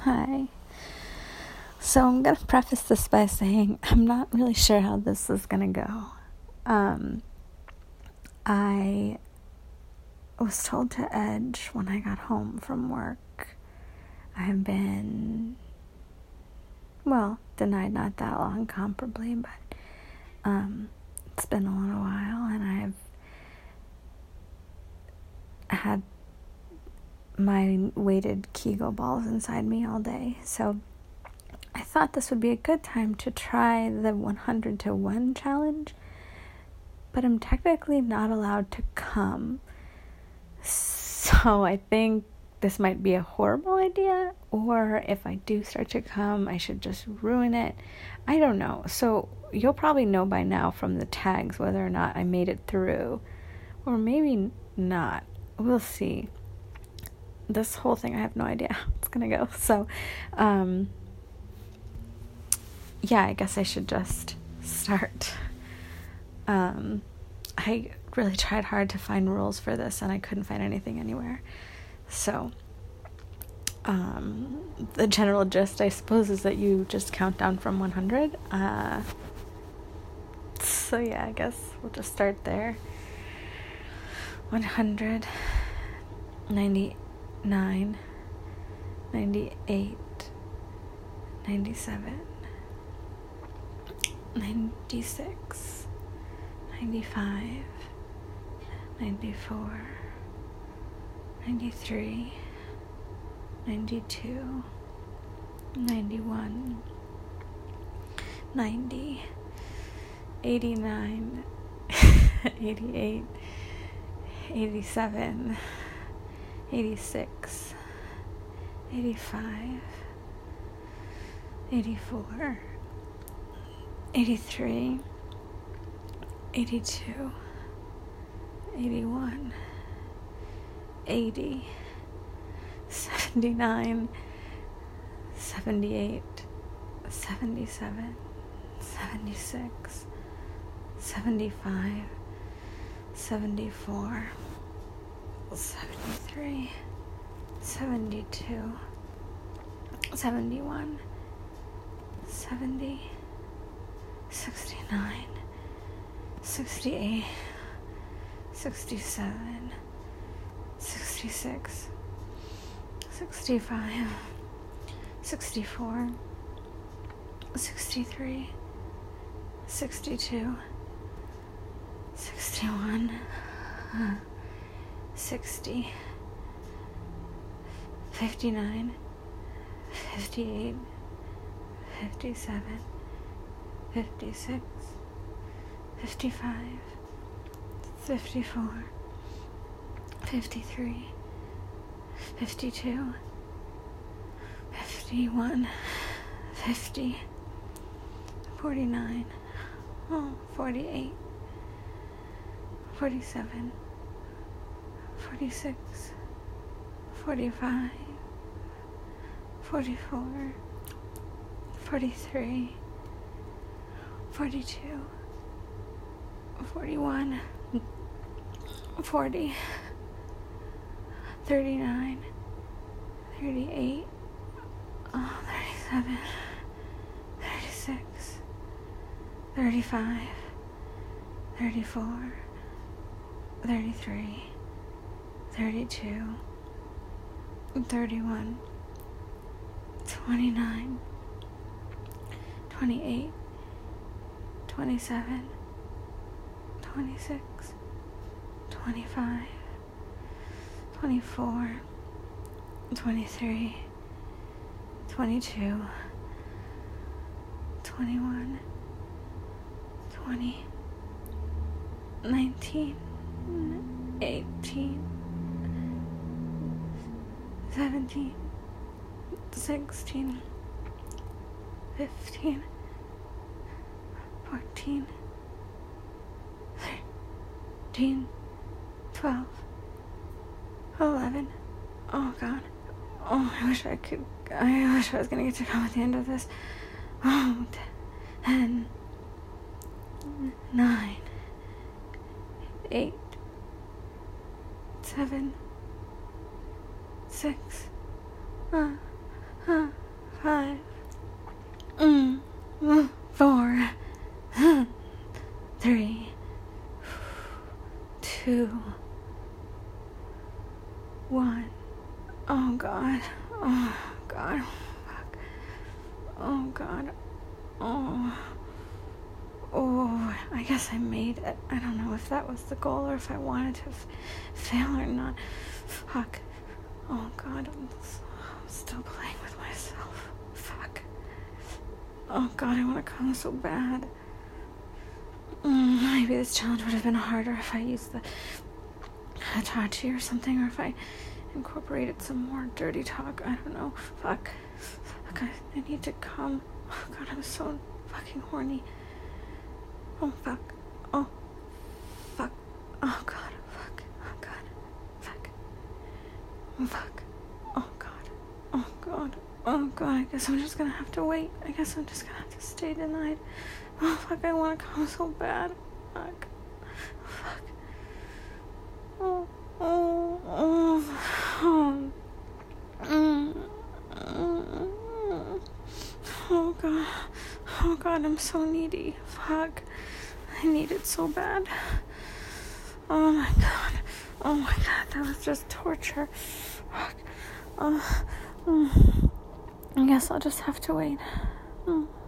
Hi. So I'm going to preface this by saying I'm not really sure how this is going to go. I was told to edge when I got home from work. I have been, denied not that long, comparably, but it's been a little while, and I've had my weighted Kegel balls inside me all day, so I thought this would be a good time to try the 100 to 1 challenge, but I'm technically not allowed to come, so I think this might be a horrible idea, or if I do start to come, I should just ruin it. I don't know. So you'll probably know by now from the tags whether or not I made it through, or maybe not. We'll see. This whole thing, I have no idea how it's gonna go. So, I guess I should just start. I really tried hard to find rules for this, and I couldn't find anything anywhere. So, the general gist, I suppose, is that you just count down from 100. I guess we'll just start there. 100, 99, 98, 97, 96, 95, 94, 93, 92, 91, 90, 89, 88, 87, 86, 85, 84, 83, 82, 81, 80, 79, 78, 77, 76, 75, 74, 73, 72, 71, 70, 69, 68, 67, 66, 65, 64, 63, 62, 61, 60, 59, 58, 57, 56, 55, 54, 53, 52, 51, 50, 49, 48, 47, 46, 45, 44, 43, 42, 41, 40, 39, 38, 37, 36, 35, 34, 33, 32, 31, 29, 28, 27, 26, 25, 24, 23, 22, 21, 20, 19, 18, 17, 16, 15, 14, 13, 12, 11, oh God, I wish I was gonna get to come at the end of this, 10, 9, 8, 7, 6, Oh, God. Fuck. Oh, God. Oh. Oh, I guess I made it. I don't know if that was the goal or if I wanted to fail or not. Fuck. Oh, God. I'm still playing with myself. Fuck. Oh, God, I want to come so bad. Maybe this challenge would have been harder if I used the Hitachi or something, or if I incorporated some more dirty talk. I don't know. Fuck. Fuck, I need to come. Oh, God, I'm so fucking horny. Oh, fuck. Oh, fuck. Oh, God. Fuck. Oh, God. Fuck. Oh, fuck. Oh, God. Oh, God. Oh, God. I guess I'm just gonna have to wait. I guess I'm just gonna have to stay tonight. Oh, fuck. I want to come so bad. Fuck. Fuck. Oh, oh, oh. Oh, God. Oh, God. I'm so needy. Fuck. I need it so bad. Oh, my God. Oh, my God. That was just torture. Fuck. I guess I'll just have to wait.